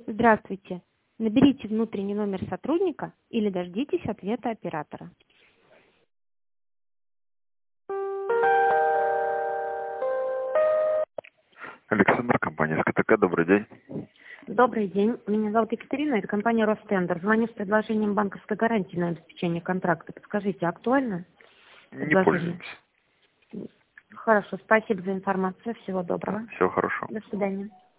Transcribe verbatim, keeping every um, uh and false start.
Здравствуйте. Наберите внутренний номер сотрудника или дождитесь ответа оператора. Александр, компания СКТК, добрый день. Добрый день. Меня зовут Екатерина, это компания Ростендер. Звоню с предложением банковской гарантии на обеспечение контракта. Подскажите, актуально? Не Предложение. пользуемся. Хорошо, спасибо за информацию. Всего доброго. Всего хорошего. До свидания.